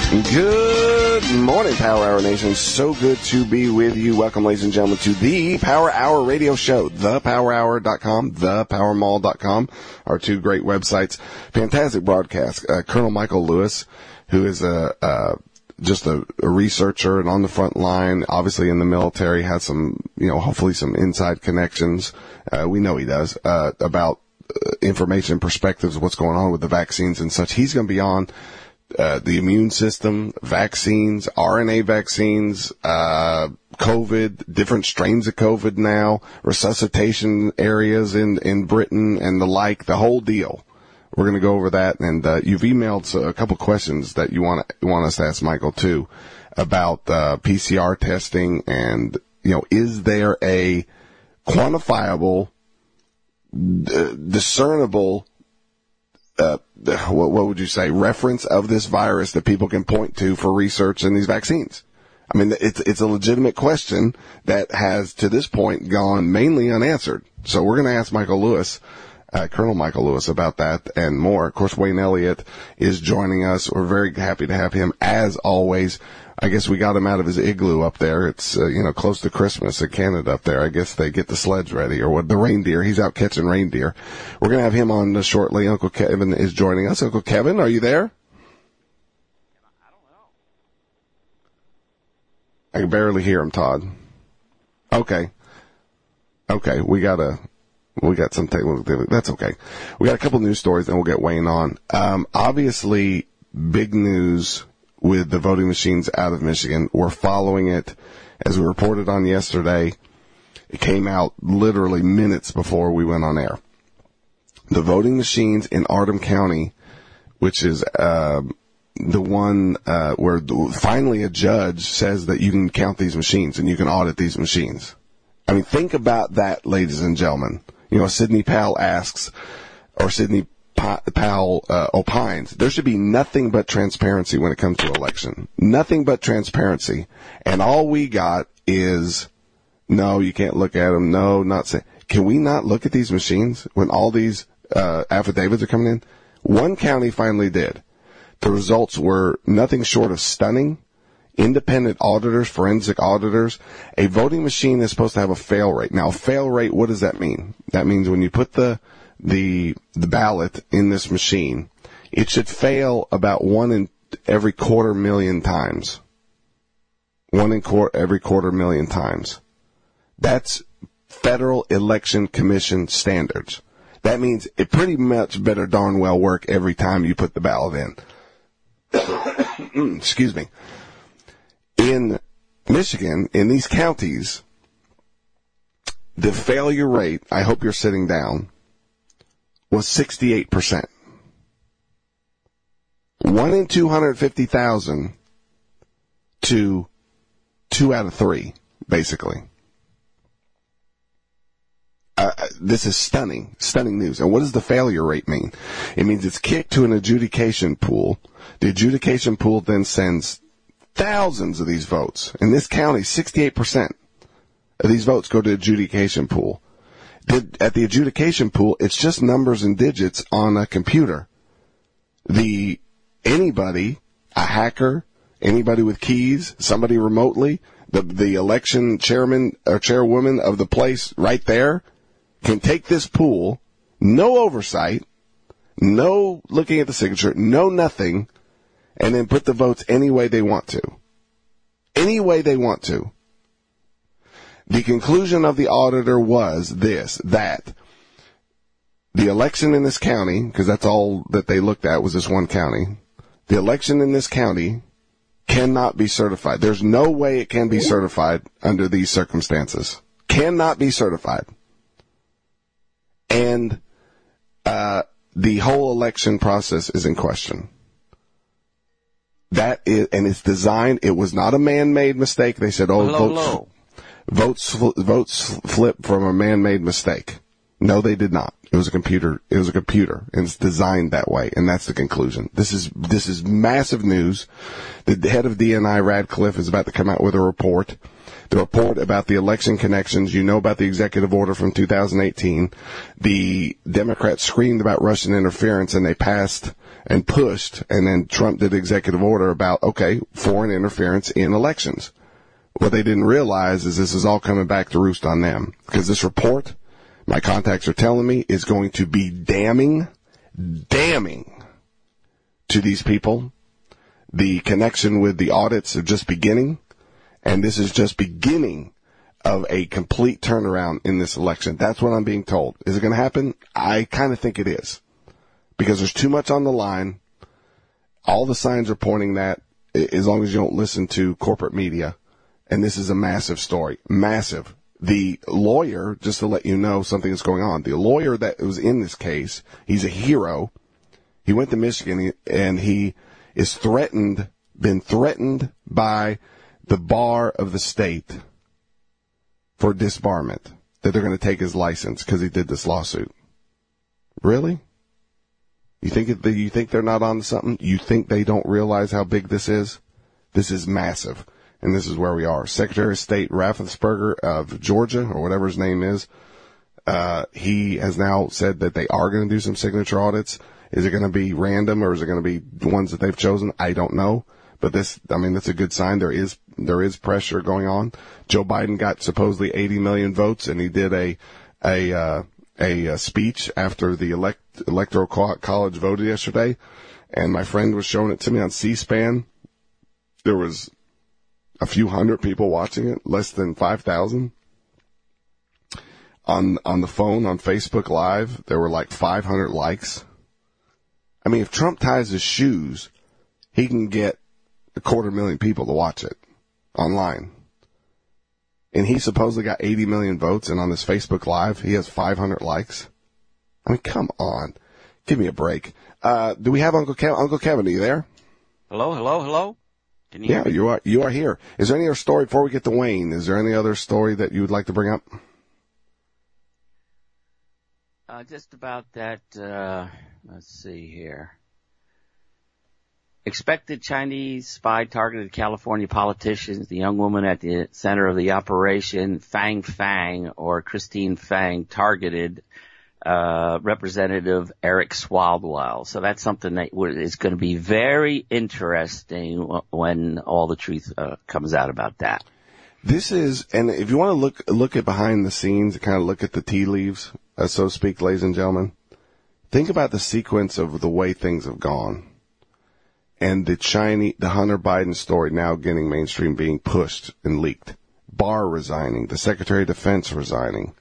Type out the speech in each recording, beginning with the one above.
Good morning, Power Hour Nation. So good to be with you. Welcome, ladies and gentlemen, to the Power Hour radio show. ThePowerHour.com, ThePowerMall.com, our two great websites. Fantastic broadcast. Colonel Michael Lewis, who is just a researcher and on the front line, obviously in the military, has some, hopefully some inside connections. We know he does, about information and perspectives of what's going on with the vaccines and such. He's going to be on the immune system, vaccines, RNA vaccines, COVID, different strains of COVID now, resuscitation areas in Britain and the like, the whole deal. We're going to go over that. And you've emailed a couple questions that you want us to ask Michael too about PCR testing and, is there a quantifiable, discernible, what would you say, reference of this virus that people can point to for research in these vaccines? I mean, it's a legitimate question that has, to this point, gone mainly unanswered. So we're going to ask Michael Lewis, Colonel Michael Lewis, about that and more. Of course, Wayne Elliott is joining us. We're very happy to have him, as always. I guess we got him out of his igloo up there. It's, close to Christmas in Canada up there. I guess they get the sleds ready, or what, the reindeer. He's out catching reindeer. We're going to have him on shortly. Uncle Kevin is joining us. Uncle Kevin, are you there? I don't know. I can barely hear him, Todd. Okay. We got some technical, that's okay. We got a couple news stories, and we'll get Wayne on. Obviously, big news with the voting machines out of Michigan. We're following it. As we reported on yesterday, it came out literally minutes before we went on air. The voting machines in Arden County, which is the one where finally a judge says that you can count these machines and you can audit these machines. I mean, think about that, ladies and gentlemen. Sidney Powell asks, or Sidney Powell opines, there should be nothing but transparency when it comes to election. Nothing but transparency. And all we got is, no, you can't look at them. No, not say. Can we not look at these machines when all these affidavits are coming in? One county finally did. The results were nothing short of stunning. Independent auditors, forensic auditors. A voting machine is supposed to have a fail rate. Now, a fail rate, what does that mean? That means when you put the ballot in this machine, it should fail about 1 in every 250,000 times. 1 in every 250,000 times. That's Federal Election Commission standards. That means it pretty much better darn well work every time you put the ballot in. Excuse me. In Michigan, in these counties, the failure rate, I hope you're sitting down, was 68%. 1 in 250,000 to 2 out of 3, basically. This is stunning news. And what does the failure rate mean? It means it's kicked to an adjudication pool. The adjudication pool then sends thousands of these votes. In this county, 68% of these votes go to adjudication pool. At the adjudication pool, it's just numbers and digits on a computer. Anybody, a hacker, anybody with keys, somebody remotely, the election chairman or chairwoman of the place right there can take this pool, no oversight, no looking at the signature, no nothing, and then put the votes any way they want to. Any way they want to. The conclusion of the auditor was that the election in this county, because that's all that they looked at was this one county, the election in this county cannot be certified. There's no way it can be certified under these circumstances. Cannot be certified. And the whole election process is in question. That is, and it's designed, it was not a man-made mistake. They said, votes flipped from a man-made mistake. No, they did not. It was a computer, and it's designed that way, and that's the conclusion. This is massive news. The head of DNI, Radcliffe, is about to come out with a report. The report about the election connections. You know about the executive order from 2018. The Democrats screamed about Russian interference, and they passed and pushed, and then Trump did executive order about, okay, foreign interference in elections. What they didn't realize is this is all coming back to roost on them. Because this report, my contacts are telling me, is going to be damning to these people. The connection with the audits are just beginning, and this is just beginning of a complete turnaround in this election. That's what I'm being told. Is it going to happen? I kind of think it is. Because there's too much on the line. All the signs are pointing that, as long as you don't listen to corporate media. And this is a massive story. Massive. The lawyer, just to let you know something that's going on, the lawyer that was in this case, he's a hero. He went to Michigan and he is been threatened by the bar of the state for disbarment, that they're going to take his license because he did this lawsuit. Really? You think they're not on to something? You think they don't realize how big this is? This is massive. And this is where we are. Secretary of State Raffensperger of Georgia, or whatever his name is, he has now said that they are going to do some signature audits. Is it going to be random, or is it going to be ones that they've chosen? I don't know. But that's a good sign. There is pressure going on. Joe Biden got supposedly 80 million votes, and he did a speech after the electoral college voted yesterday. And my friend was showing it to me on C-SPAN. There was a few hundred people watching it, less than 5,000. On the phone, on Facebook Live, there were like 500 likes. I mean, if Trump ties his shoes, he can get 250,000 people to watch it online. And he supposedly got 80 million votes, and on this Facebook Live, he has 500 likes. I mean, come on. Give me a break. Do we have Uncle Kevin? Uncle Kevin, are you there? Hello? Can you hear me? You are here. Is there any other story before we get to Wayne? Is there any other story that you would like to bring up? Just about that, let's see here. Expected Chinese spy targeted California politicians. The young woman at the center of the operation, Fang Fang, or Christine Fang, targeted Representative Eric Swalwell. So that's something that is going to be very interesting when all the truth comes out about that. This is, and if you want to look at behind the scenes, kind of look at the tea leaves, so to speak, ladies and gentlemen, think about the sequence of the way things have gone. And the Hunter Biden story now getting mainstream, being pushed and leaked. Barr resigning, the Secretary of Defense resigning.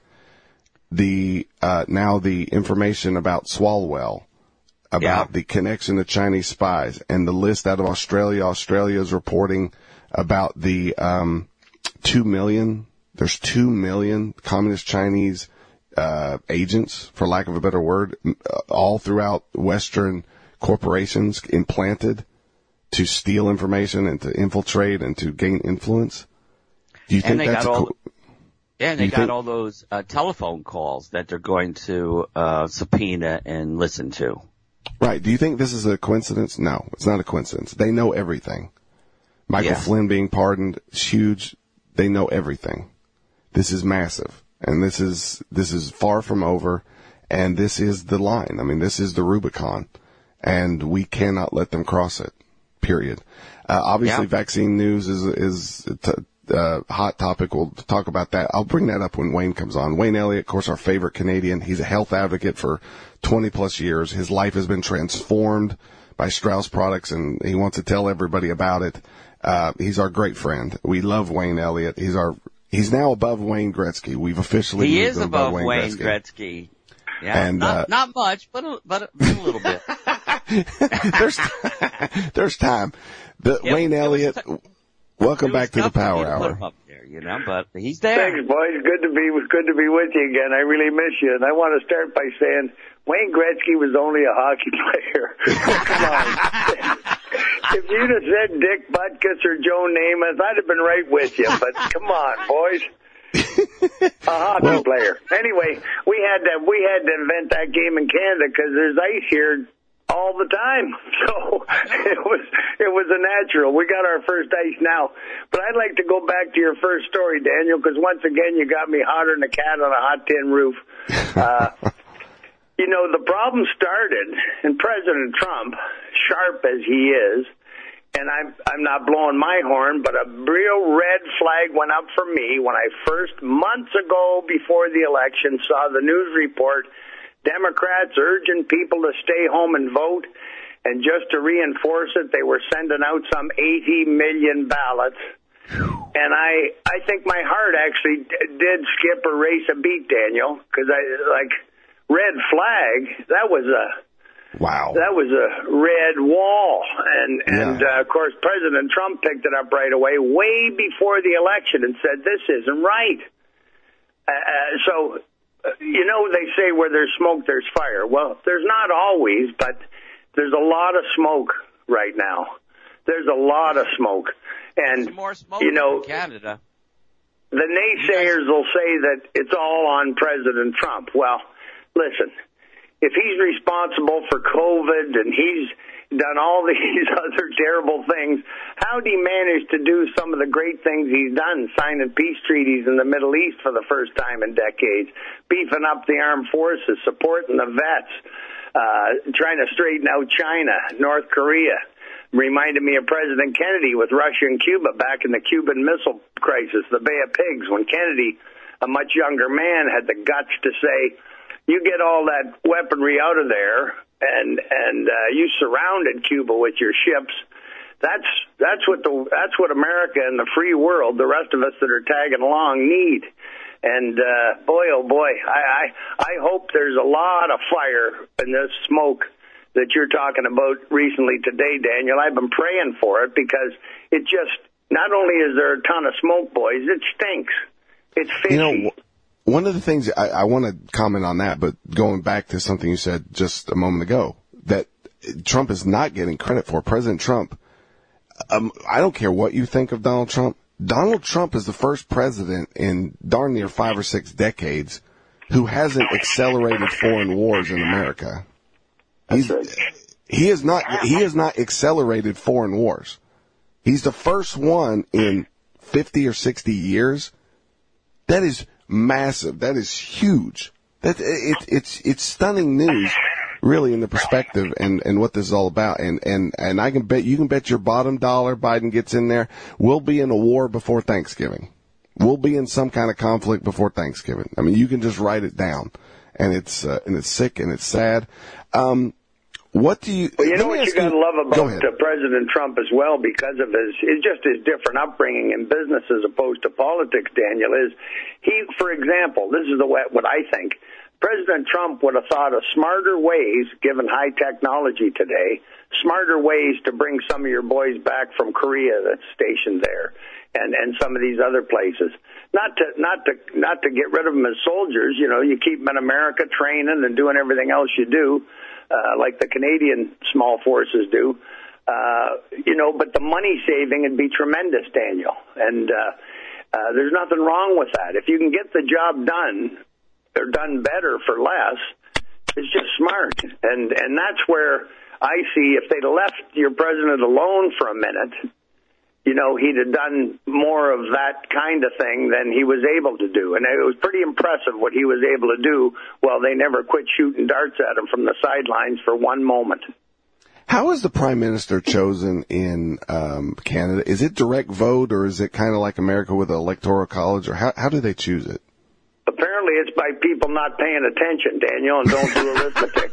Now the information about Swalwell, about the connection to Chinese spies, and the list out of Australia. Australia is reporting about the 2 million. There's 2 million communist Chinese agents, for lack of a better word, all throughout Western corporations implanted to steal information and to infiltrate and to gain influence. Do you think that's cool? Yeah, and they got all those telephone calls that they're going to subpoena and listen to. Right. Do you think this is a coincidence? No, it's not a coincidence. They know everything. Michael Flynn being pardoned is huge. They know everything. This is massive. And this is far from over. And this is the line. I mean, this is the Rubicon. And we cannot let them cross it. Period. Obviously, vaccine news is hot topic. We'll talk about that. I'll bring that up when Wayne comes on. Wayne Elliott, of course, our favorite Canadian. He's a health advocate for 20 plus years. His life has been transformed by Strauss products, and he wants to tell everybody about it. He's our great friend. We love Wayne Elliott. He's now above Wayne Gretzky. We've officially he moved is above Wayne Gretzky. Yeah, and not much, but a little bit. There's time. Wayne Elliott, welcome back to the Power Hour. Up there, but he's there. Thanks, boys. Good to be with you again. I really miss you, and I want to start by saying Wayne Gretzky was only a hockey player. Come on. If you'd have said Dick Butkus or Joe Namath, I'd have been right with you. But come on, boys. A hockey player. Anyway, we had to invent that game in Canada because there's ice here all the time. So it was a natural. We got our first ice now. But I'd like to go back to your first story, Daniel, because once again you got me hotter than a cat on a hot tin roof. You know, the problem started, and President Trump, sharp as he is, and I'm not blowing my horn, but a real red flag went up for me when I first, months ago before the election, saw the news report, Democrats urging people to stay home and vote, and just to reinforce it, they were sending out some 80 million ballots. And I think my heart actually did skip or race a beat, Daniel, because red flag, that was a red wall. And of course, President Trump picked it up right away, way before the election, and said, this isn't right. So, you know, they say where there's smoke, there's fire. Well, there's not always, but there's a lot of smoke right now. There's a lot of smoke. And, more smoke you know, in Canada. The naysayers will say that it's all on President Trump. Well, listen, if he's responsible for COVID and he's done all these other terrible things, how did he manage to do some of the great things he's done, signing peace treaties in the Middle East for the first time in decades, beefing up the armed forces, supporting the vets, trying to straighten out China, North Korea? Reminded me of President Kennedy with Russia and Cuba back in the Cuban Missile Crisis, the Bay of Pigs, when Kennedy, a much younger man, had the guts to say, you get all that weaponry out of there and you surrounded Cuba with your ships. That's what America and the free world, the rest of us that are tagging along, need. And boy, oh boy, I hope there's a lot of fire in this smoke that you're talking about recently today, Daniel. I've been praying for it because it just, not only is there a ton of smoke, boys, it stinks. It's fishy. You know, one of the things, I want to comment on that, but going back to something you said just a moment ago, that Trump is not getting credit for. President Trump, I don't care what you think of Donald Trump. Donald Trump is the first president in darn near 5 or 6 decades who hasn't accelerated foreign wars in America. He has not accelerated foreign wars. He's the first one in 50 or 60 years. That is massive. That is huge. It's stunning news, really, in the perspective and what this is all about. And I can bet, you can bet your bottom dollar Biden gets in there. We'll be in a war before Thanksgiving. We'll be in some kind of conflict before Thanksgiving. I mean, you can just write it down. And it's sick and it's sad. What do you? Well, you know what you got to love about President Trump as well, because of his different upbringing in business as opposed to politics. Daniel, is he, for example, this is what I think. President Trump would have thought of smarter ways, given high technology today, smarter ways to bring some of your boys back from Korea that's stationed there, and some of these other places. Not to get rid of them as soldiers. You know, you keep them in America training and doing everything else you do. Like the Canadian small forces do, you know, but the money saving would be tremendous, Daniel. And there's nothing wrong with that. If you can get the job done, or done better for less, it's just smart. And that's where I see, if they'd left your president alone for a minute, you know, he'd have done more of that kind of thing than he was able to do. And it was pretty impressive what he was able to do while they never quit shooting darts at him from the sidelines for one moment. How is the prime minister chosen in Canada? Is it direct vote, or is it kind of like America with an electoral college, or how do they choose it? Apparently it's by people not paying attention, Daniel, and don't do arithmetic.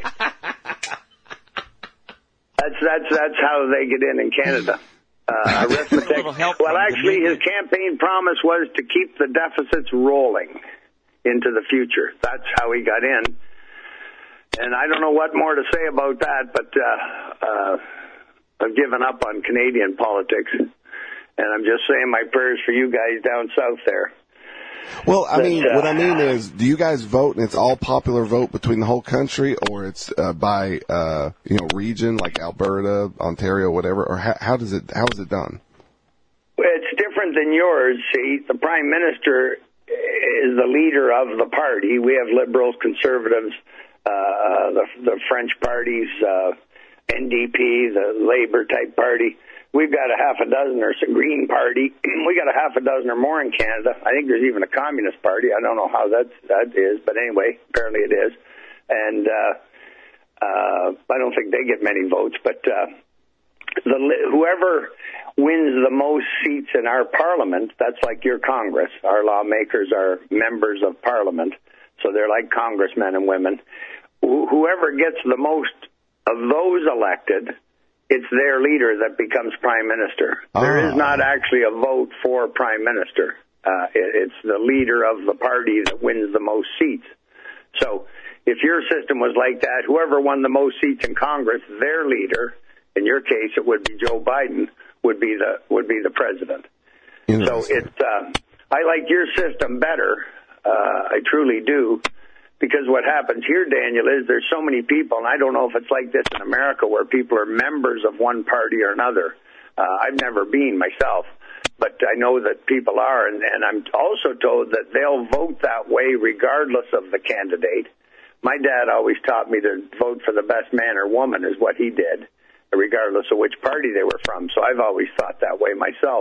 That's how they get in Canada. Arithmetic. Well, actually, his campaign promise was to keep the deficits rolling into the future. That's how he got in. And I don't know what more to say about that, but I've given up on Canadian politics. And I'm just saying my prayers for you guys down south there. Well, I mean, what I mean is, do you guys vote and it's all popular vote between the whole country, or it's by region, like Alberta, Ontario, whatever, or how is it done? Well, it's different than yours. See, the prime minister is the leader of the party. We have liberals, conservatives, the French parties, NDP, the Labour type party. We've got a half a dozen, or some Green Party. We got a half a dozen or more in Canada. I think there's even a Communist Party. I don't know how that is, but anyway, apparently it is. and I don't think they get many votes, but whoever wins the most seats in our parliament, that's like your Congress. Our lawmakers are members of parliament, so they're like congressmen and women. Whoever gets the most of those elected, it's their leader that becomes prime minister. There is not actually a vote for prime minister. It's the leader of the party that wins the most seats. So if your system was like that, whoever won the most seats in Congress, their leader, in your case it would be Joe Biden, would be the president. So it's I like your system better. I truly do. Because what happens here, Daniel, is there's so many people, and I don't know if it's like this in America where people are members of one party or another. I've never been myself, but I know that people are, and I'm also told that they'll vote that way regardless of the candidate. My dad always taught me to vote for the best man or woman is what he did, regardless of which party they were from. So I've always thought that way myself.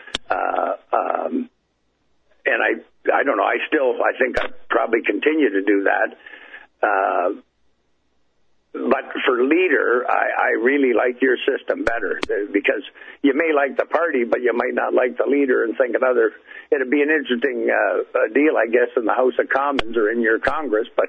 And I don't know, I think I probably continue to do that. But for leader, I really like your system better because you may like the party, but you might not like the leader and think it'd be an interesting deal, I guess, in the House of Commons or in your Congress, but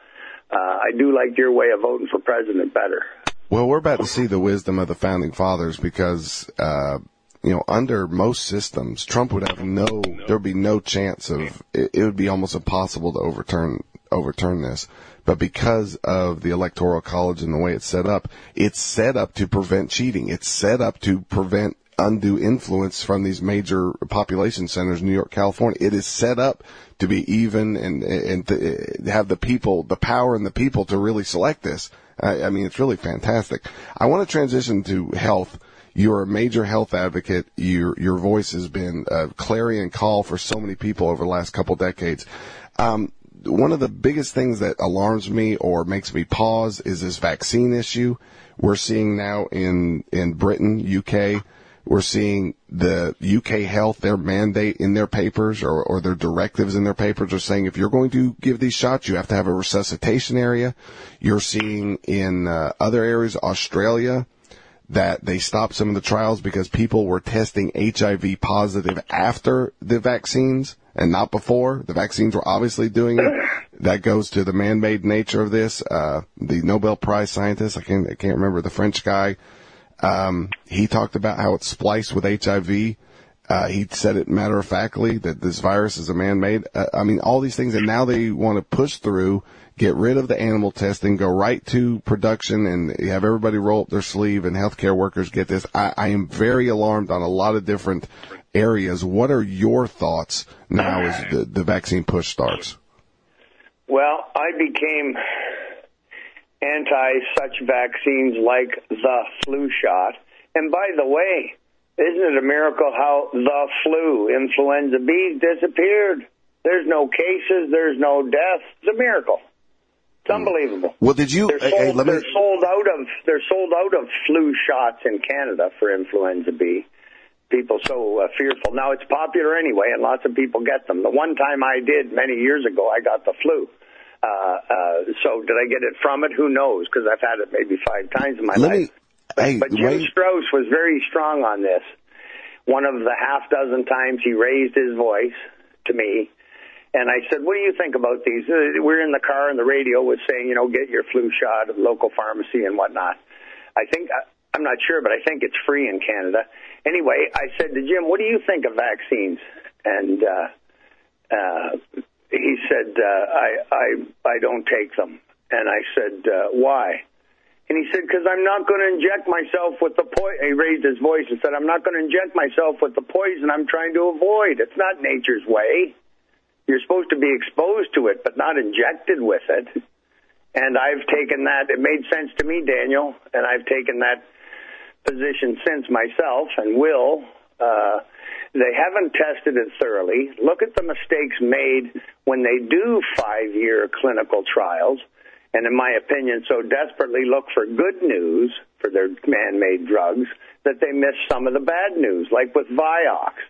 I do like your way of voting for president better. Well, we're about to see the wisdom of the founding fathers because, under most systems, Trump would have there'd be no chance of, it would be almost impossible to overturn this. But because of the Electoral College and the way it's set up to prevent cheating. It's set up to prevent undue influence from these major population centers, New York, California. It is set up to be even and to have the people, the power and the people to really select this. I mean, it's really fantastic. I want to transition to health. You're a major health advocate. Your voice has been a clarion call for so many people over the last couple decades. One of the biggest things that alarms me or makes me pause is this vaccine issue. We're seeing now in Britain, UK, we're seeing the UK Health, their mandate in their papers or their directives in their papers are saying if you're going to give these shots, you have to have a resuscitation area. You're seeing in other areas, Australia, that they stopped some of the trials because people were testing HIV positive after the vaccines and not before. The vaccines were obviously doing it. That goes to the man-made nature of this. The Nobel Prize scientist, I can't remember, the French guy, he talked about how it's spliced with HIV. He said it matter-of-factly that this virus is a man-made. I mean, all these things, and now they want to push through, get rid of the animal testing, go right to production, and have everybody roll up their sleeve and healthcare workers get this. I am very alarmed on a lot of different areas. What are your thoughts now as the vaccine push starts? Well, I became anti-such vaccines like the flu shot. And by the way, isn't it a miracle how the flu, influenza B, disappeared? There's no cases, there's no deaths. It's a miracle. It's unbelievable. Well, did you? They're sold out of flu shots in Canada for influenza B. People so fearful. Now it's popular anyway, and lots of people get them. The one time I did many years ago, I got the flu. So did I get it from it? Who knows? Because I've had it maybe 5 times in my life. But Jim Strauss was very strong on this. One of the half dozen times he raised his voice to me. And I said, what do you think about these? We're in the car and the radio was saying, get your flu shot at the local pharmacy and whatnot. I'm not sure, but I think it's free in Canada. Anyway, I said to Jim, what do you think of vaccines? And he said, I don't take them. And I said, why? And he said, because I'm not going to inject myself with the poison. He raised his voice and said, I'm not going to inject myself with the poison I'm trying to avoid. It's not nature's way. You're supposed to be exposed to it, but not injected with it. And I've taken that. It made sense to me, Daniel, and I've taken that position since myself and will. They haven't tested it thoroughly. Look at the mistakes made when they do 5-year clinical trials, and in my opinion, so desperately look for good news for their man-made drugs that they miss some of the bad news, like with Vioxx.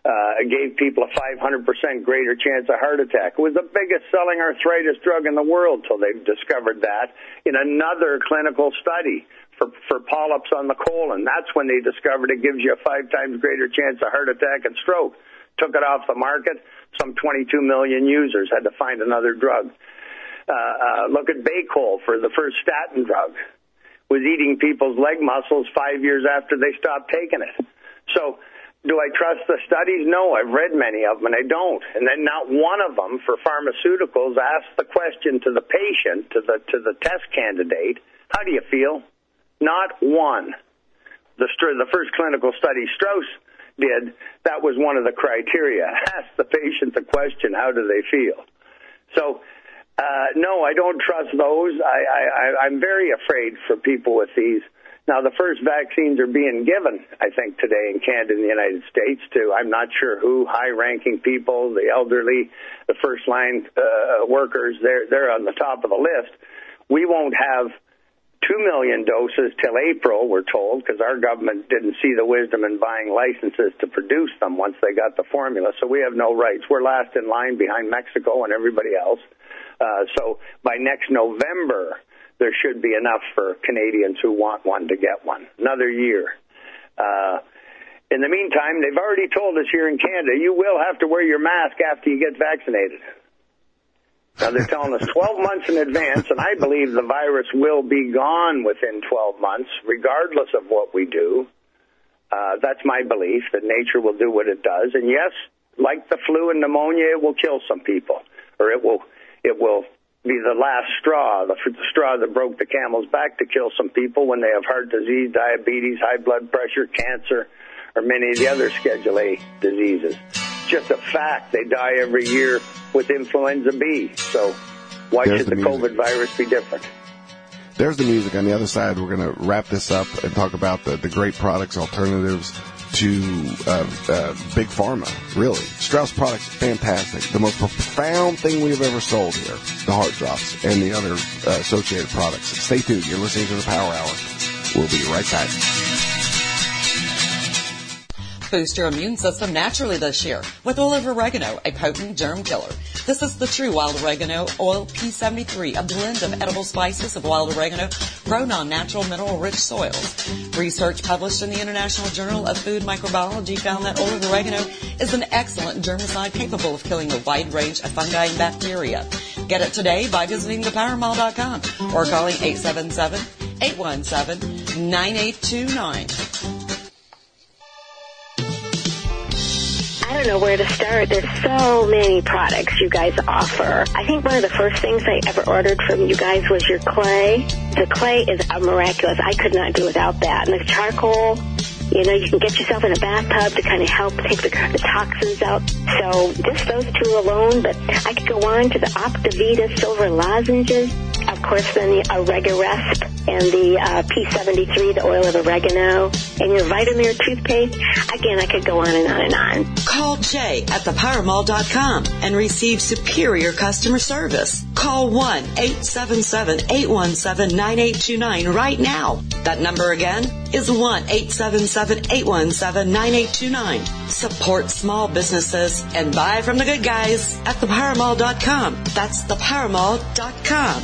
gave people a 500% greater chance of heart attack. It was the biggest selling arthritis drug in the world till they discovered that in another clinical study for polyps on the colon. That's when they discovered it gives you a 5 times greater chance of heart attack and stroke. Took it off the market. Some 22 million users had to find another drug. Look at Baycol for the first statin drug. Was eating people's leg muscles 5 years after they stopped taking it. So, do I trust the studies? No, I've read many of them, and I don't. And then not one of them for pharmaceuticals asked the question to the patient, to the test candidate, how do you feel? Not one. The first clinical study Strauss did, that was one of the criteria. Ask the patient the question, how do they feel? So, no, I don't trust those. I'm very afraid for people with these. Now, the first vaccines are being given, I think, today in Canada and the United States to, I'm not sure who, high-ranking people, the elderly, the first-line workers, they're on the top of the list. We won't have 2 million doses till April, we're told, because our government didn't see the wisdom in buying licenses to produce them once they got the formula, so we have no rights. We're last in line behind Mexico and everybody else. So by next November, there should be enough for Canadians who want one to get one. Another year. In the meantime, they've already told us here in Canada, you will have to wear your mask after you get vaccinated. Now, they're telling us 12 months in advance, and I believe the virus will be gone within 12 months, regardless of what we do. That's my belief, that nature will do what it does. And yes, like the flu and pneumonia, it will kill some people, or it will be the last straw, the straw that broke the camel's back to kill some people when they have heart disease, diabetes, high blood pressure, cancer, or many of the other Schedule A diseases. It's just a fact. They die every year with influenza B. So why should the COVID virus be different? There's the music. On the other side, we're going to wrap this up and talk about the great products, alternatives to Big Pharma, really. Strauss products, fantastic. The most profound thing we've ever sold here, the Heart Drops and the other associated products. Stay tuned. You're listening to the Power Hour. We'll be right back. Boost your immune system naturally this year with oil of oregano, a potent germ killer. This is the true wild oregano oil P73, a blend of edible spices of wild oregano grown on natural mineral-rich soils. Research published in the International Journal of Food Microbiology found that oil of oregano is an excellent germicide capable of killing a wide range of fungi and bacteria. Get it today by visiting thepowermall.com or calling 877-817-9829. I don't know where to start. There's so many products you guys offer. I think one of the first things I ever ordered from you guys was your clay. The clay is miraculous. I could not do without that. And the charcoal, you know, you can get yourself in a bathtub to kind of help take the toxins out. So just those two alone, but I could go on to the Optivita silver lozenges. Of course, then the Oregarest and the P73, the oil of oregano, and your Vitamir toothpaste. Again, I could go on and on and on. Call Jay at thepowermall.com and receive superior customer service. Call 1-877-817-9829 right now. That number again is 1-877-817-9829. Support small businesses and buy from the good guys at thepowermall.com. That's thepowermall.com.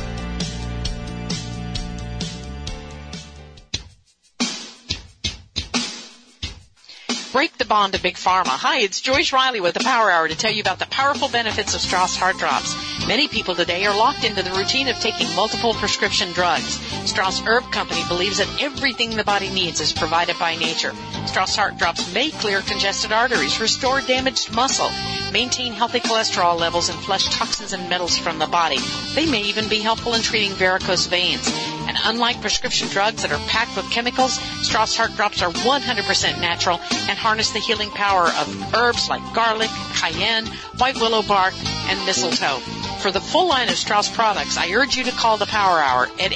Break the bond to Big Pharma. Hi, it's Joyce Riley with the Power Hour to tell you about the powerful benefits of Strauss Heart Drops. Many people today are locked into the routine of taking multiple prescription drugs. Strauss Herb Company believes that everything the body needs is provided by nature. Strauss Heart Drops may clear congested arteries, restore damaged muscle, maintain healthy cholesterol levels, and flush toxins and metals from the body. They may even be helpful in treating varicose veins. And unlike prescription drugs that are packed with chemicals, Strauss Heart Drops are 100% natural and harness the healing power of herbs like garlic, cayenne, white willow bark, and mistletoe. For the full line of Strauss products, I urge you to call the Power Hour at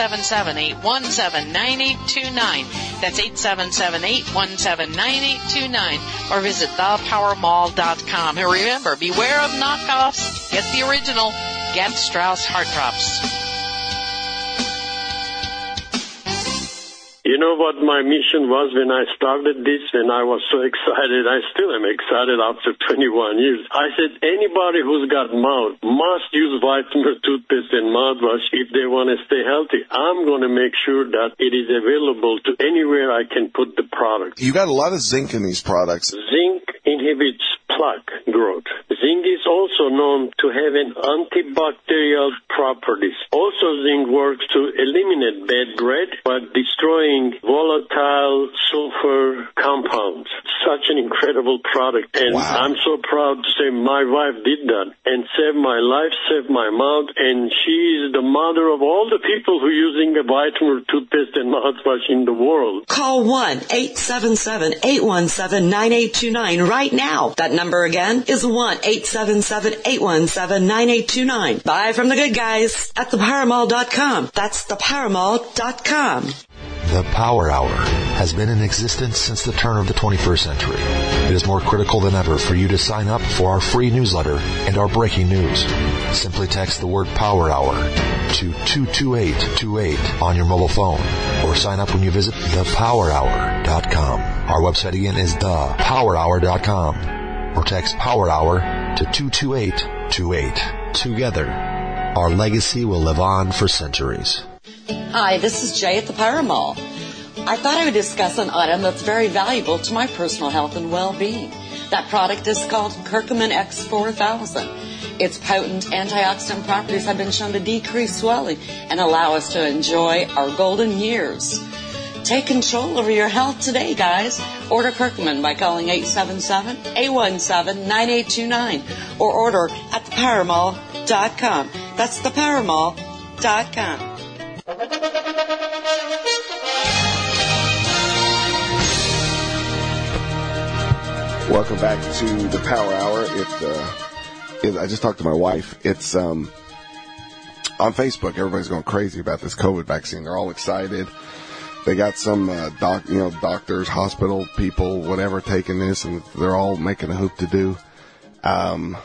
877-817-9829. That's 877-817-9829. Or visit thepowermall.com. And remember, beware of knockoffs. Get the original. Get Strauss Heart Drops. You know what my mission was when I started this, and I was so excited. I still am excited after 21 years. I said anybody who's got mouth must use vitamin toothpaste and mouthwash if they want to stay healthy. I'm going to make sure that it is available to anywhere I can put the product. You got a lot of zinc in these products. Zinc inhibits plaque growth. Zinc is also known to have an antibacterial properties. Also, zinc works to eliminate bad breath by destroying volatile sulfur compounds. Such an incredible product. And wow. I'm so proud to say my wife did that and saved my life, saved my mouth, and she is the mother of all the people who are using the vitamin toothpaste and mouthwash in the world. Call 1-877-817-9829 right now. That number again is 1-877-817-9829. Buy from the good guys at thepowermall.com. That's thepowermall.com. The Power Hour has been in existence since the turn of the 21st century. It is more critical than ever for you to sign up for our free newsletter and our breaking news. Simply text the word Power Hour to 22828 on your mobile phone or sign up when you visit thepowerhour.com. Our website again is thepowerhour.com or text Power Hour to 22828. Together, our legacy will live on for centuries. Hi, this is Jay at the Power Mall. I thought I would discuss an item that's very valuable to my personal health and well-being. That product is called Curcumin X4000. Its potent antioxidant properties have been shown to decrease swelling and allow us to enjoy our golden years. Take control over your health today, guys. Order Curcumin by calling 877-817-9829 or order at thepowermall.com. That's thepowermall.com. Welcome back to the Power Hour. I just talked to my wife. It's on Facebook. Everybody's going crazy about this COVID vaccine. They're all excited. They got some doctors, hospital people, whatever, taking this, and they're all making a hoop to do. God,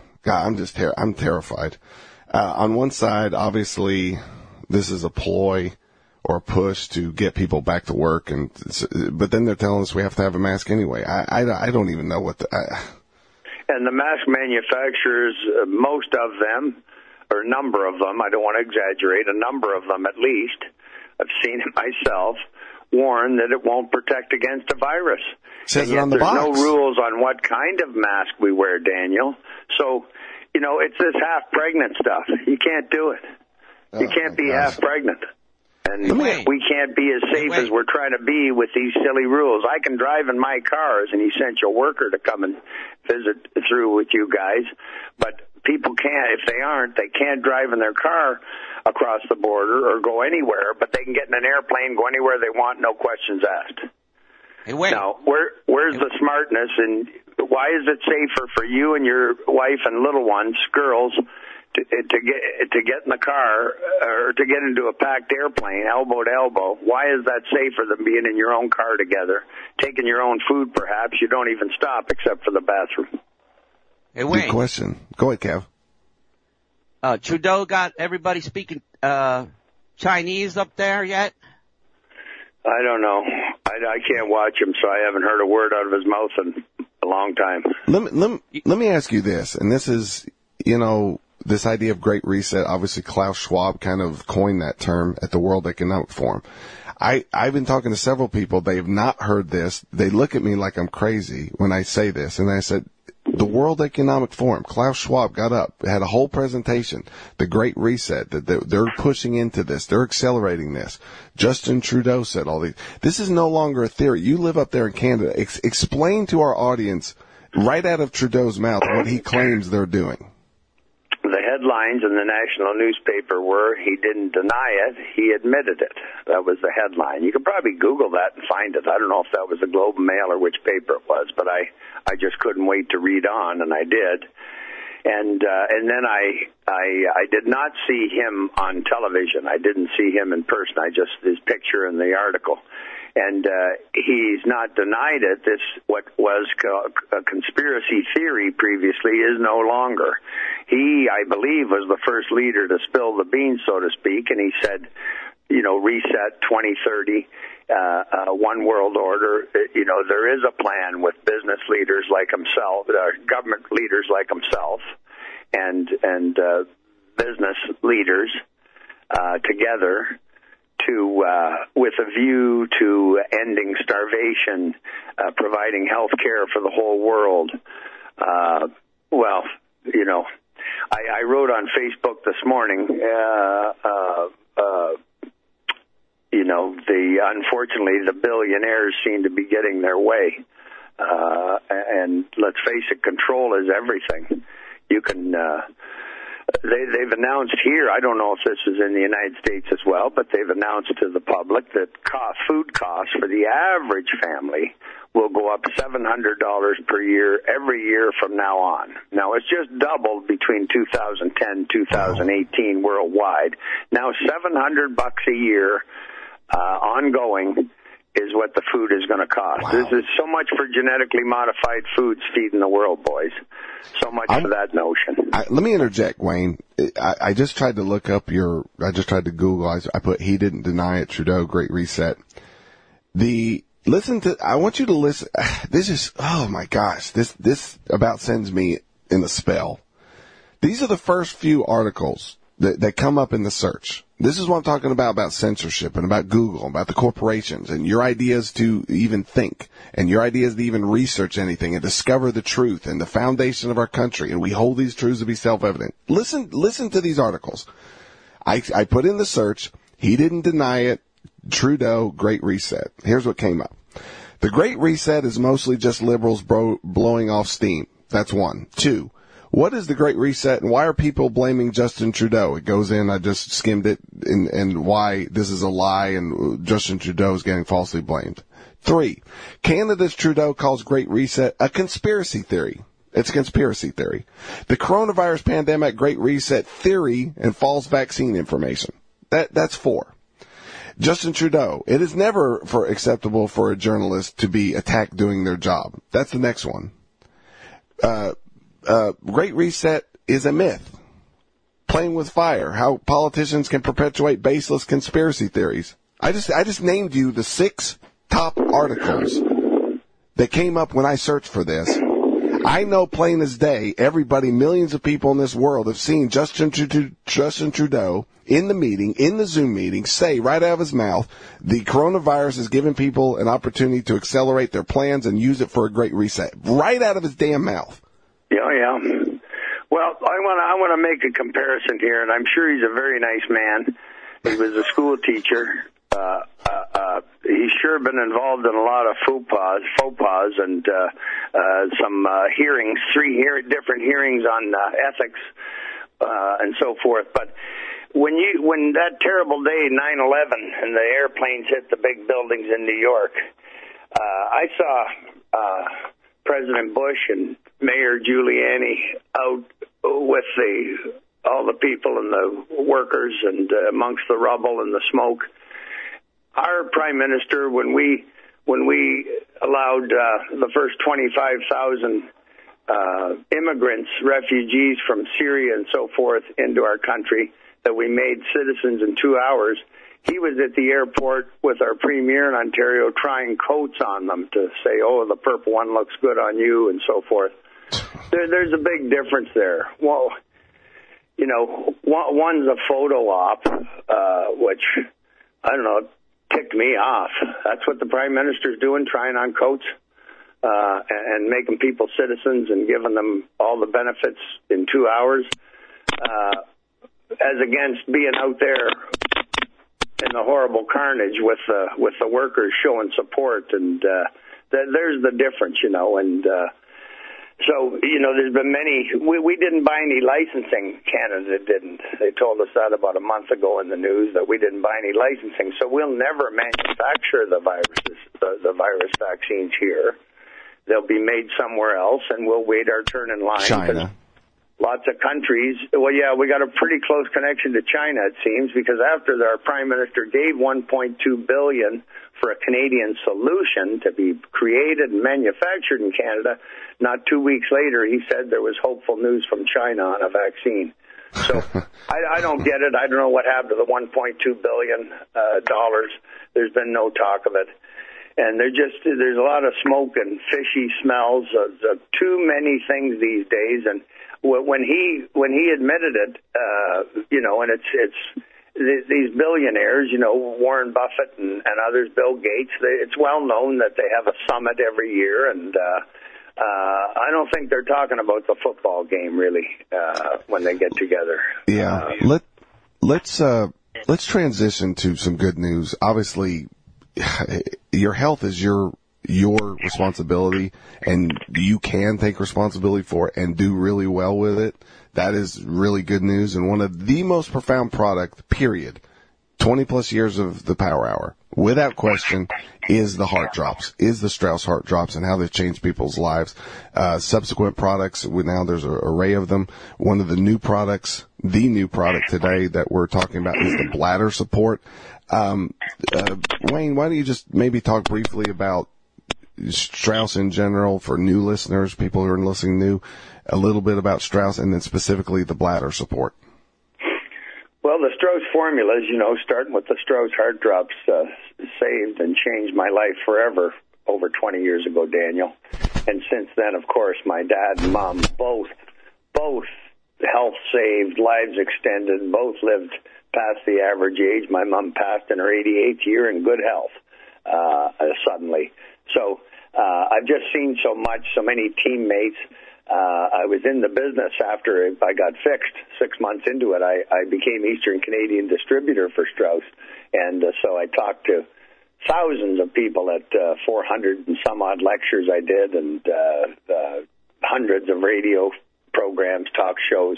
I'm terrified. On one side, obviously, this is a ploy or a push to get people back to work, but then they're telling us we have to have a mask anyway. I don't even know what And the mask manufacturers, most of them, or a number of them, I don't want to exaggerate, a number of them at least, I've seen it myself, warn that it won't protect against a virus. Says it on the box. There's no rules on what kind of mask we wear, Daniel. So, it's this half-pregnant stuff. You can't do it. You can't be half pregnant. And we can't be as safe as we're trying to be with these silly rules. I can drive in my car as an essential worker to come and visit through with you guys, but people can't, if they aren't, they can't drive in their car across the border or go anywhere, but they can get in an airplane, go anywhere they want, no questions asked. Now, where's the smartness, and why is it safer for you and your wife and little ones, girls, to get in the car or to get into a packed airplane, elbow to elbow? Why is that safer than being in your own car together, taking your own food perhaps? You don't even stop except for the bathroom. Hey, Wayne. Good question. Go ahead, Kev. Trudeau got everybody speaking Chinese up there yet? I don't know. I can't watch him, so I haven't heard a word out of his mouth in a long time. Let me ask you this, and this is, this idea of Great Reset. Obviously, Klaus Schwab kind of coined that term at the World Economic Forum. I've been talking to several people. They have not heard this. They look at me like I'm crazy when I say this, and I said, the World Economic Forum, Klaus Schwab got up, had a whole presentation, the Great Reset, that they're pushing into this. They're accelerating this. Justin Trudeau said all these. This is no longer a theory. You live up there in Canada. Explain to our audience, right out of Trudeau's mouth, what he claims they're doing. The headlines in the national newspaper were, he didn't deny it, he admitted it. That was the headline. You could probably Google that and find it. I don't know if that was the Globe and Mail or which paper it was, but I just couldn't wait to read on, and I did. And then I did not see him on television. I didn't see him in person. His picture in the article. And he's not denied it. This, what was a conspiracy theory previously, is no longer. He, I believe, was the first leader to spill the beans, so to speak, and he said reset 2030, one world order. There is a plan with business leaders like himself, government leaders like himself, and business leaders together with a view to ending starvation, providing health care for the whole world. I wrote on Facebook this morning, unfortunately, the billionaires seem to be getting their way. And let's face it, control is everything. You can, they've announced here, I don't know if this is in the United States as well, but they've announced to the public that food costs for the average family will go up $700 per year every year from now on. Now, it's just doubled between 2010 and 2018 worldwide. Now, $700 a year ongoing is what the food is going to cost. Wow. This is so much for genetically modified foods feeding the world, boys. So much for that notion. Let me interject, Wayne. I just tried to look up I just tried to Google. I put, he didn't deny it, Trudeau, Great Reset. I want you to listen. This is, oh my gosh, this about sends me in a spell. These are the first few articles that come up in the search. This is what I'm talking about censorship and about Google, about the corporations and your ideas to even think and your ideas to even research anything and discover the truth and the foundation of our country. And we hold these truths to be self-evident. Listen to these articles. I put in the search, he didn't deny it, Trudeau, Great Reset. Here's what came up. The Great Reset is mostly just liberals blowing off steam. That's one. Two, what is the Great Reset and why are people blaming Justin Trudeau? It goes in, I just skimmed it, and why this is a lie and Justin Trudeau is getting falsely blamed. Three, Canada's Trudeau calls Great Reset a conspiracy theory. It's a conspiracy theory. The coronavirus pandemic Great Reset theory and false vaccine information. That's four. Justin Trudeau, it is never acceptable for a journalist to be attacked doing their job. That's the next one. Great Reset is a myth. Playing with fire, how politicians can perpetuate baseless conspiracy theories. I just named you the 6 top articles that came up when I searched for this. I know plain as day, everybody, millions of people in this world have seen Justin Trudeau in the Zoom meeting, say right out of his mouth, the coronavirus is giving people an opportunity to accelerate their plans and use it for a Great Reset. Right out of his damn mouth. Yeah. Well, I want to make a comparison here, and I'm sure he's a very nice man. He was a school teacher. He's sure been involved in a lot of faux pas, and some hearings, 3 different hearings on ethics and so forth. But when that terrible day, 9/11, and the airplanes hit the big buildings in New York, I saw President Bush and Mayor Giuliani out with all the people and the workers and amongst the rubble and the smoke. Our Prime Minister, when we allowed the first 25,000 immigrants, refugees from Syria and so forth into our country, that we made citizens in 2 hours, he was at the airport with our Premier in Ontario trying coats on them to say, oh, the purple one looks good on you and so forth. There's a big difference there. Well, one's a photo op, which, I don't know, ticked me off. That's what the Prime Minister's doing, trying on coats and making people citizens and giving them all the benefits in 2 hours, as against being out there in the horrible carnage with the workers showing support. And there's the difference, and so, there's been many. We didn't buy any licensing. Canada didn't. They told us that about a month ago in the news, that we didn't buy any licensing. So we'll never manufacture the virus vaccines here. They'll be made somewhere else, and we'll wait our turn in line. China. Lots of countries. Well, yeah, we got a pretty close connection to China, it seems, because after our Prime Minister gave $1.2 billion for a Canadian solution to be created and manufactured in Canada, not 2 weeks later, he said there was hopeful news from China on a vaccine. So I don't get it. I don't know what happened to the $1.2 billion. There's been no talk of it. And there's a lot of smoke and fishy smells. Too many things these days. And when he admitted it, and it's these billionaires, Warren Buffett and others, Bill Gates, it's well known that they have a summit every year, and I don't think they're talking about the football game really when they get together. Yeah, let's transition to some good news. Obviously, your health is your responsibility, and you can take responsibility for it and do really well with it. That is really good news, and one of the most profound product, period, 20 plus years of the Power Hour, without question, is the Heart Drops, is the Strauss Heart Drops, and how they've changed people's lives. Subsequent products, now there's an array of them. One of the new products, the new product today that we're talking about is the bladder support. Wayne, why don't you just maybe talk briefly about Strauss in general for new listeners, people who are listening new, a little bit about Strauss, and then specifically the bladder support. Well, the Strauss formulas, starting with the Strauss Heart Drops, saved and changed my life forever over 20 years ago, Daniel. And since then, of course, my dad and mom both health saved, lives extended, both lived past the average age. My mom passed in her 88th year in good health suddenly. So I've just seen so much, so many teammates. I was in the business after I got fixed. 6 months into it, I became Eastern Canadian distributor for Strauss. And so I talked to thousands of people at 400 and some odd lectures I did, and hundreds of radio programs, talk shows.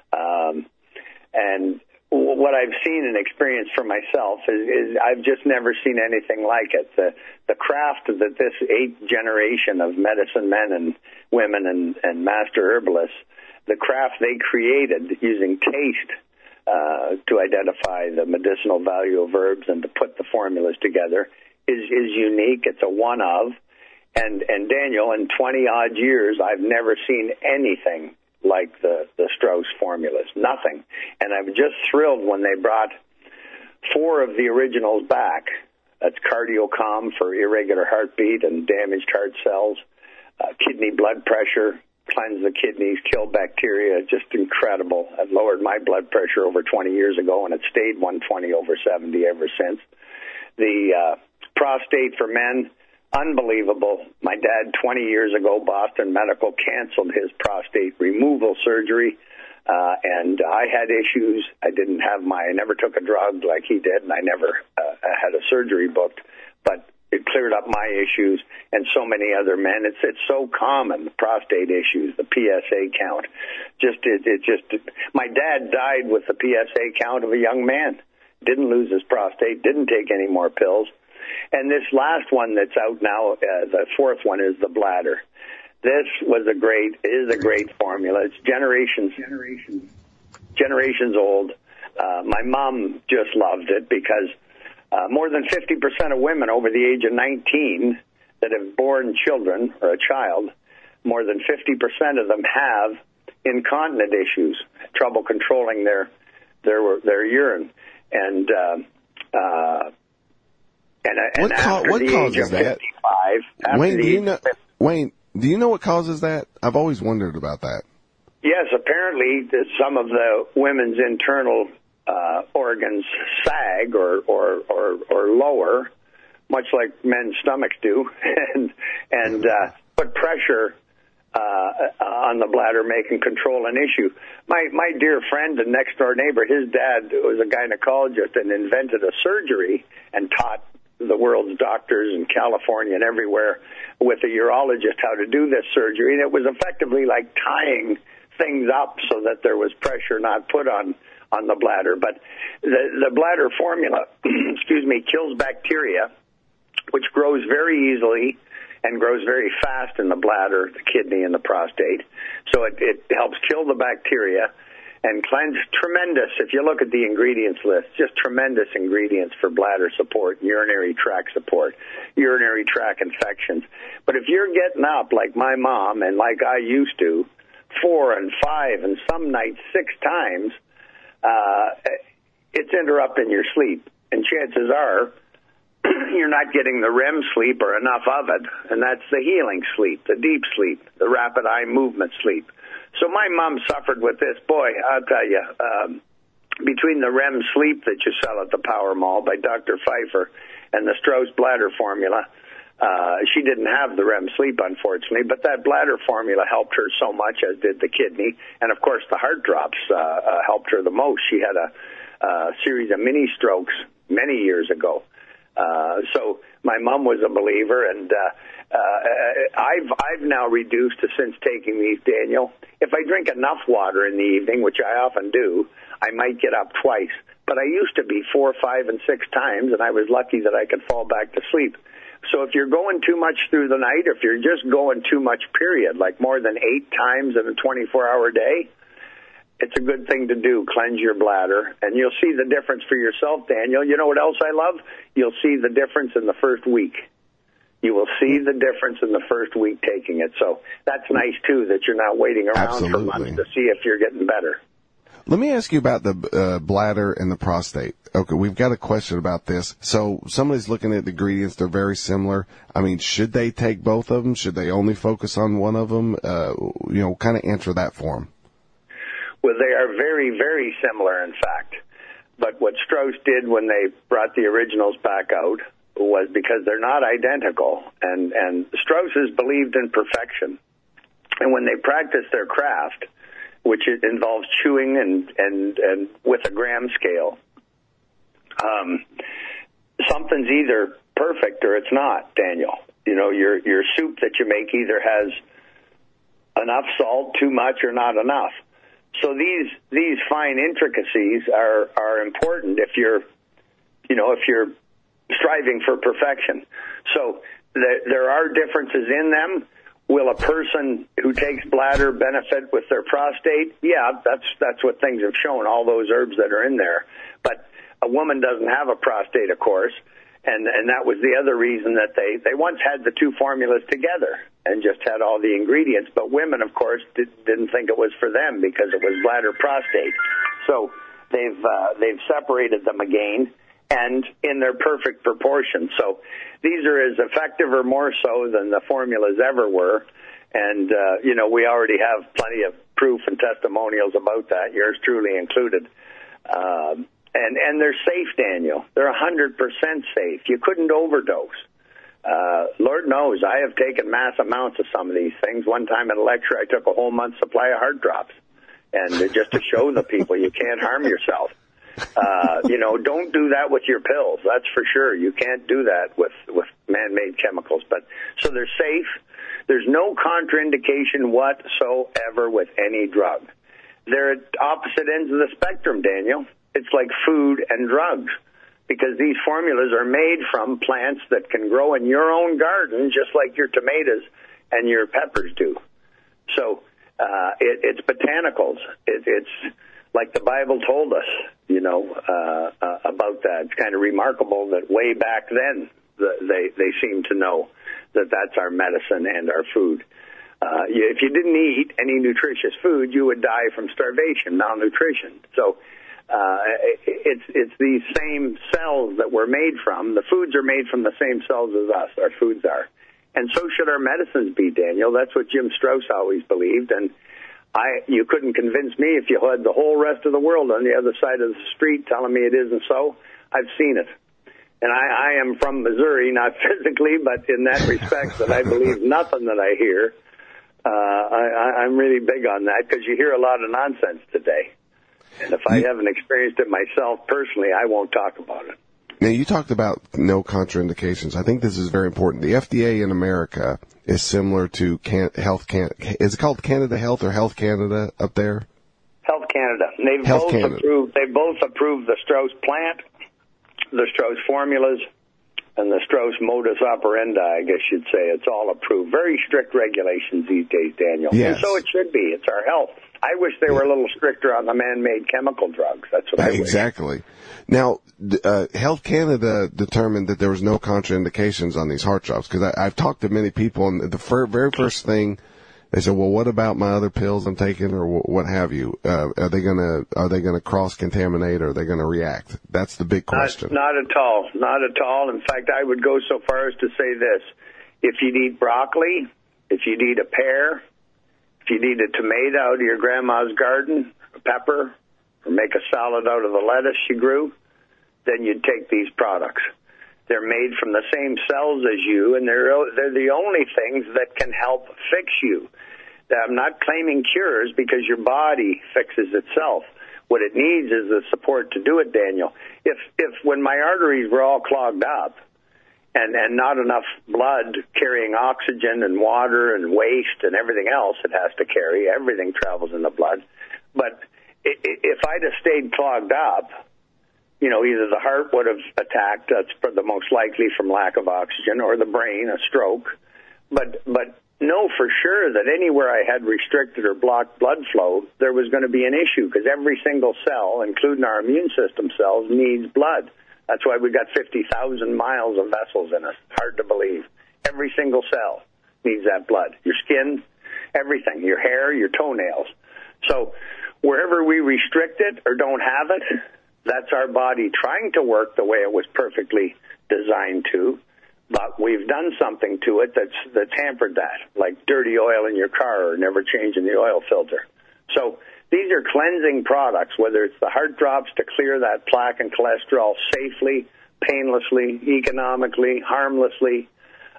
And what I've seen and experienced for myself is I've just never seen anything like it. The craft that this 8th generation of medicine men and women and master herbalists, the craft they created using taste to identify the medicinal value of herbs and to put the formulas together is unique. It's a one of. And Daniel, in 20 odd years, I've never seen anything like the Strauss formulas, nothing. And I'm just thrilled when they brought 4 of the originals back. That's CardioCalm for irregular heartbeat and damaged heart cells, kidney blood pressure, cleanse the kidneys, kill bacteria, just incredible. I've lowered my blood pressure over 20 years ago, and it stayed 120/70 ever since. The prostate for men, unbelievable. My dad, 20 years ago, Boston Medical canceled his prostate removal surgery, and I had issues. I never took a drug like he did, and I never had a surgery booked, but it cleared up my issues and so many other men. It's so common, the prostate issues, the PSA count. My dad died with the PSA count of a young man. Didn't lose his prostate, didn't take any more pills. And this last one that's out now, the 4th one, is the bladder. This is a great formula. It's generations old. My mom just loved it because more than 50% of women over the age of 19 that have born children or a child, more than 50% of them have incontinent issues, trouble controlling their urine, and what causes that? 55, Wayne, do you know what causes that? I've always wondered about that. Yes, apparently some of the women's internal organs sag or lower, much like men's stomachs do, and put pressure on the bladder, making control an issue. My dear friend and next door neighbor, his dad was a gynecologist and invented a surgery and taught the world's doctors in California and everywhere with a urologist how to do this surgery. And it was effectively like tying things up so that there was pressure not put on the bladder. But the bladder formula, kills bacteria, which grows very easily and grows very fast in the bladder, the kidney, and the prostate. So it helps kill the bacteria and cleanse. Tremendous. If you look at the ingredients list, just tremendous ingredients for bladder support, urinary tract support, urinary tract infections. But if you're getting up like my mom and like I used to 4 and 5 and some nights 6 times, it's interrupting your sleep. And chances are you're not getting the REM sleep or enough of it, and that's the healing sleep, the deep sleep, the rapid eye movement sleep. So my mom suffered with this. Boy, I'll tell you, between the REM sleep that you sell at the Power Mall by Dr. Pfeiffer and the Strauss bladder formula, she didn't have the REM sleep, unfortunately, but that bladder formula helped her so much, as did the kidney. And, of course, the heart drops helped her the most. She had a series of mini strokes many years ago. So my mom was a believer, and I've now reduced to, since taking these, Daniel, if I drink enough water in the evening, which I often do, I might get up twice. But I used to be 4, 5, and 6 times, and I was lucky that I could fall back to sleep. So if you're going too much through the night, if you're just going too much, period, like more than 8 times in a 24-hour day, it's a good thing to do. Cleanse your bladder, and you'll see the difference for yourself, Daniel. You know what else I love? You'll see the difference in the first week. You will see the difference in the first week taking it. So that's nice, too, that you're not waiting around for months to see if you're getting better. Let me ask you about the bladder and the prostate. Okay, we've got a question about this. So somebody's looking at the ingredients. They're very similar. I mean, should they take both of them? Should they only focus on one of them? Kind of answer that for them. Well, they are very, very similar, in fact. But what Strauss did when they brought the originals back out was because they're not identical. And Strausses believed in perfection. And when they practiced their craft, which involves chewing and with a gram scale, something's either perfect or it's not, Daniel. You know, your soup that you make either has enough salt, too much, or not enough. So these fine intricacies are important if you're striving for perfection. So there are differences in them. Will a person who takes bladder benefit with their prostate? Yeah, that's what things have shown, all those herbs that are in there. But a woman doesn't have a prostate, of course, and that was the other reason that they once had the two formulas together and just had all the ingredients. But women, of course, didn't think it was for them because it was bladder prostate. So they've separated them again and in their perfect proportion. So these are as effective or more so than the formulas ever were. And, we already have plenty of proof and testimonials about that, yours truly included. And they're safe, Daniel. They're 100% safe. You couldn't overdose. Lord knows I have taken mass amounts of some of these things. One time at a lecture, I took a whole month's supply of heart drops. And just to show the people you can't harm yourself. Don't do that with your pills. That's for sure. You can't do that with man-made chemicals. But so they're safe. There's no contraindication whatsoever with any drug. They're at opposite ends of the spectrum, Daniel. It's like food and drugs because these formulas are made from plants that can grow in your own garden just like your tomatoes and your peppers do. So it's botanicals. It's like the Bible told us, about that. It's kind of remarkable that way back then they seem to know that that's our medicine and our food. If you didn't eat any nutritious food, you would die from starvation, malnutrition. So it's these same cells that we're made from. The foods are made from the same cells as us, our foods are. And so should our medicines be, Daniel. That's what Jim Strauss always believed. And you couldn't convince me if you had the whole rest of the world on the other side of the street telling me it isn't so. I've seen it. And I am from Missouri, not physically, but in that respect that I believe nothing that I hear. I'm really big on that because you hear a lot of nonsense today. And if I haven't experienced it myself personally, I won't talk about it. Now, you talked about no contraindications. I think this is very important. The FDA in America is similar to Health Canada. Is it called Canada Health or Health Canada up there? Health Canada. They both approved the Strauss plant, the Strauss formulas, and the Strauss modus operandi, I guess you'd say. It's all approved. Very strict regulations these days, Daniel. Yes. And so it should be. It's our health. I wish they were a little stricter on the man-made chemical drugs. That's what I wish. Exactly. Now, Health Canada determined that there was no contraindications on these heart drops because I've talked to many people, and the very first thing they say, well, what about my other pills I'm taking or what have you? Are they gonna cross-contaminate, or are they gonna react? That's the big question. Not at all. Not at all. In fact, I would go so far as to say this. If you'd eat broccoli, if you'd eat a pear, if you'd eat a tomato out of your grandma's garden, a pepper, or make a salad out of the lettuce she grew, then you'd take these products. They're made from the same cells as you, and they're the only things that can help fix you. I'm not claiming cures because your body fixes itself. What it needs is the support to do it, Daniel. If when my arteries were all clogged up and not enough blood carrying oxygen and water and waste and everything else it has to carry, everything travels in the blood. But if I'd have stayed clogged up, either the heart would have attacked, that's the most likely from lack of oxygen, or the brain, a stroke. But know for sure that anywhere I had restricted or blocked blood flow, there was going to be an issue, because every single cell, including our immune system cells, needs blood. That's why we got 50,000 miles of vessels in us. Hard to believe. Every single cell needs that blood. Your skin, everything, your hair, your toenails. So wherever we restrict it or don't have it, that's our body trying to work the way it was perfectly designed to. But we've done something to it that's hampered that, like dirty oil in your car or never changing the oil filter. So these are cleansing products, whether it's the heart drops to clear that plaque and cholesterol safely, painlessly, economically, harmlessly,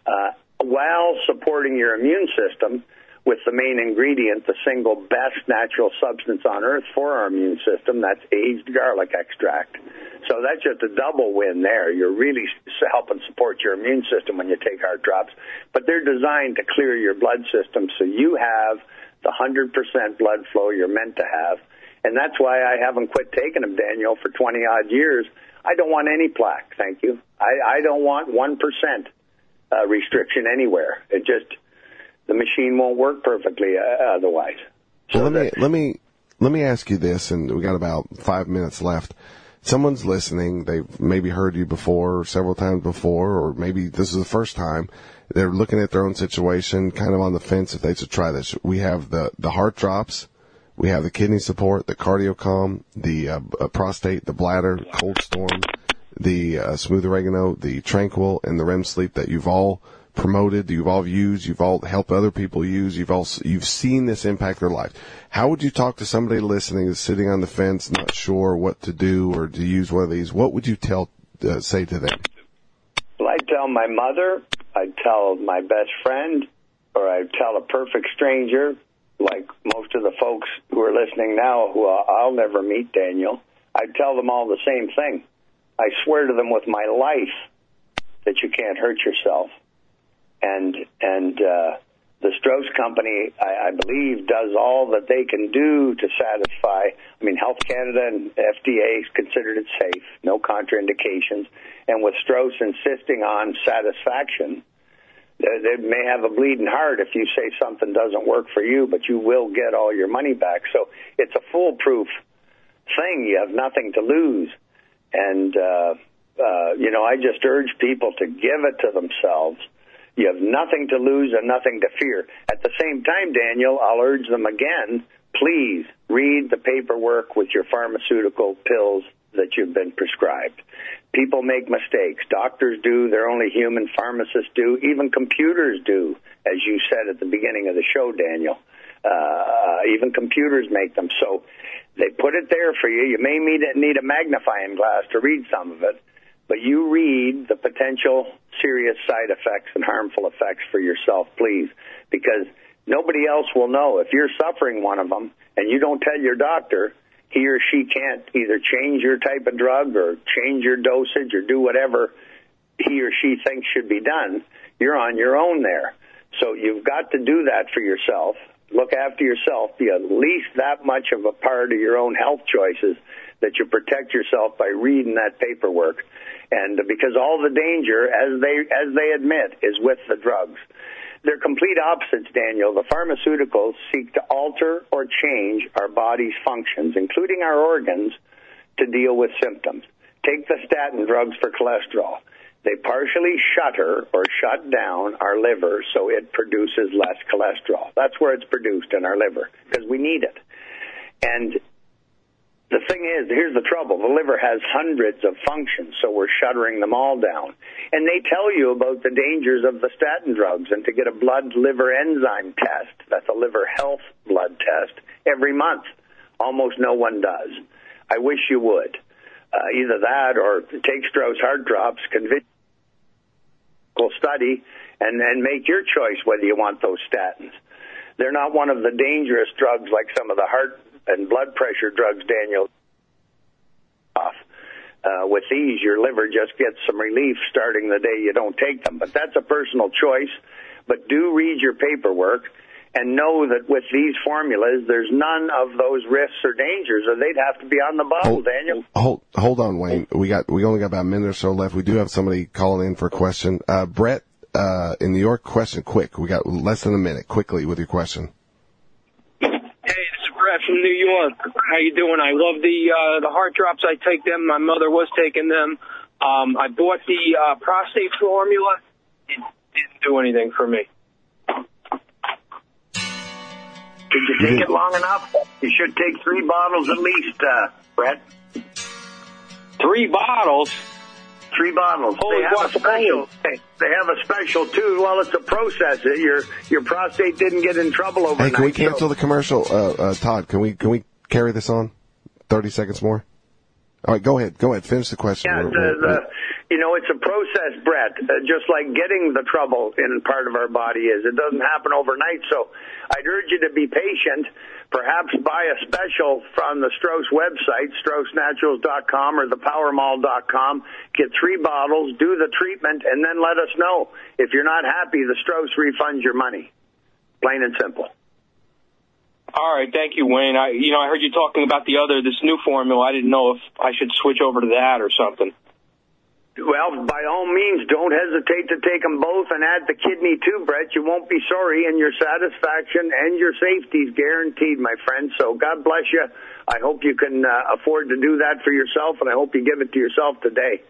while supporting your immune system with the main ingredient, the single best natural substance on earth for our immune system, that's aged garlic extract. So that's just a double win there. You're really helping support your immune system when you take heart drops. But they're designed to clear your blood system so you have the 100% blood flow you're meant to have. And that's why I haven't quit taking them, Daniel, for 20-odd years. I don't want any plaque, thank you. I don't want 1% restriction anywhere. It just... the machine won't work perfectly otherwise. So well, let me ask you this, and we got about 5 minutes left. Someone's listening. They've maybe heard you before, or several times before, or maybe this is the first time. They're looking at their own situation, kind of on the fence if they should try this. We have the heart drops, we have the kidney support, the CardioCalm, the prostate, the bladder, cold storm, the smooth oregano, the tranquil, and the REM sleep that you've all promoted, you've all used, you've all helped other people use, you've seen this impact their life. How would you talk to somebody listening that's sitting on the fence, not sure what to do or to use one of these? What would you say to them? Well, I'd tell my mother, I'd tell my best friend, or I'd tell a perfect stranger, like most of the folks who are listening now who I'll never meet, Daniel. I'd tell them all the same thing. I swear to them with my life that you can't hurt yourself. And the Strauss Company, I believe, does all that they can do to satisfy. I mean, Health Canada and FDA considered it safe, no contraindications. And with Strauss insisting on satisfaction, they may have a bleeding heart if you say something doesn't work for you, but you will get all your money back. So it's a foolproof thing. You have nothing to lose. And, I just urge people to give it to themselves. You have nothing to lose and nothing to fear. At the same time, Daniel, I'll urge them again, please read the paperwork with your pharmaceutical pills that you've been prescribed. People make mistakes. Doctors do. They're only human. Pharmacists do. Even computers do, as you said at the beginning of the show, Daniel. Even computers make them. So they put it there for you. You may need a magnifying glass to read some of it. But you read the potential serious side effects and harmful effects for yourself, please, because nobody else will know. If you're suffering one of them and you don't tell your doctor, he or she can't either change your type of drug or change your dosage or do whatever he or she thinks should be done. You're on your own there. So you've got to do that for yourself. Look after yourself. Be at least that much of a part of your own health choices that you protect yourself by reading that paperwork. And because all the danger, as they admit, is with the drugs. They're complete opposites, Daniel. The pharmaceuticals seek to alter or change our body's functions, including our organs, to deal with symptoms. Take the statin drugs for cholesterol. They partially shutter or shut down our liver so it produces less cholesterol. That's where it's produced, in our liver, because we need it. And the thing is, here's the trouble. The liver has hundreds of functions, so we're shuttering them all down. And they tell you about the dangers of the statin drugs, and to get a blood liver enzyme test, that's a liver health blood test, every month. Almost no one does. I wish you would. Either that or take Strauss Heart Drops, study, and make your choice whether you want those statins. They're not one of the dangerous drugs like some of the heart and blood pressure drugs, Daniel. With these, your liver just gets some relief starting the day you don't take them. But that's a personal choice. But do read your paperwork and know that with these formulas, there's none of those risks or dangers, or they'd have to be on the bottle, Daniel. Hold on, Wayne. We only got about a minute or so left. We do have somebody calling in for a question. Brett, in New York, question quick. We got less than a minute. Quickly with your question. Hey, this is Brett from New York. How you doing? I love the heart drops. I take them. My mother was taking them. I bought the prostate formula. It didn't do anything for me. Did you take it long enough? You should take 3 bottles at least, Brett. 3 bottles? 3 bottles. They have a special. They have a special too. Well, it's a process. Your prostate didn't get in trouble overnight. Hey, can we cancel the commercial, Todd? Can we carry this on? 30 seconds more. All right, go ahead. Finish the question. Yeah, it's a process, Brett. Just like getting the trouble in part of our body is. It doesn't happen overnight. So I'd urge you to be patient. Perhaps buy a special from the Strauss website, StraussNaturals.com or thepowermall.com. Get 3 bottles, do the treatment, and then let us know. If you're not happy, the Strauss refunds your money. Plain and simple. All right, thank you, Wayne. I heard you talking about this new formula. I didn't know if I should switch over to that or something. Well, by all means, don't hesitate to take them both and add the kidney too, Brett. You won't be sorry, and your satisfaction and your safety is guaranteed, my friend. So God bless you. I hope you can afford to do that for yourself, and I hope you give it to yourself today.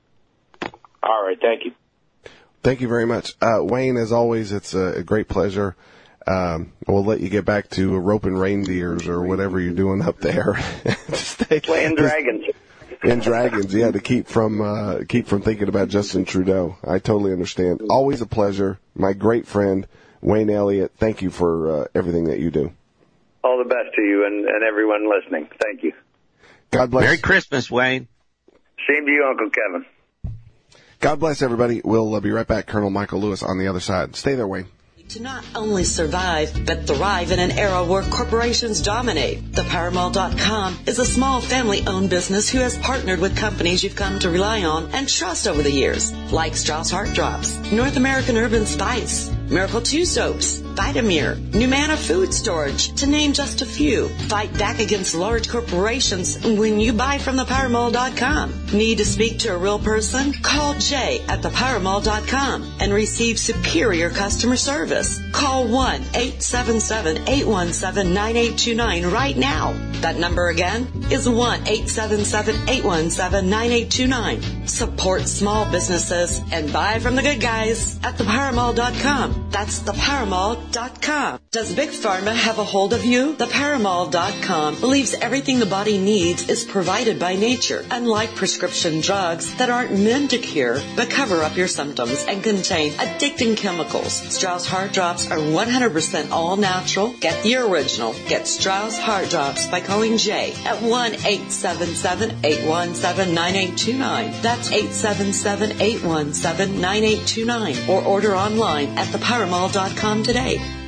All right, thank you. Thank you very much. Wayne, as always, it's a great pleasure. We'll let you get back to roping reindeers or whatever you're doing up there. Playing dragons. And dragons, yeah, to keep from thinking about Justin Trudeau. I totally understand. Always a pleasure. My great friend, Wayne Elliott, thank you for everything that you do. All the best to you and everyone listening. Thank you. God bless. Merry Christmas, Wayne. Same to you, Uncle Kevin. God bless everybody. We'll be right back. Colonel Michael Lewis on the other side. Stay there, Wayne. To not only survive, but thrive in an era where corporations dominate. ThePowerMall.com is a small family-owned business who has partnered with companies you've come to rely on and trust over the years, like Strauss Heart Drops, North American Urban Spice, Miracle 2 Soaps, Vitamir, Numana Food Storage, to name just a few. Fight back against large corporations when you buy from ThePowerMall.com. Need to speak to a real person? Call Jay at ThePowerMall.com and receive superior customer service. Call 1-877-817-9829 right now. That number again is 1-877-817-9829. Support small businesses and buy from the good guys at ThePowerMall.com. That's ThePowerMall.com. Does Big Pharma have a hold of you? ThePowerMall.com believes everything the body needs is provided by nature, unlike prescription drugs that aren't meant to cure but cover up your symptoms and contain addicting chemicals. Strauss Heart Drops are 100% all natural. Get the original. Get Strauss Heart Drops by calling Jay at 1-877-817-9829. That's 877-817-9829. Or order online at thepowermall.com today.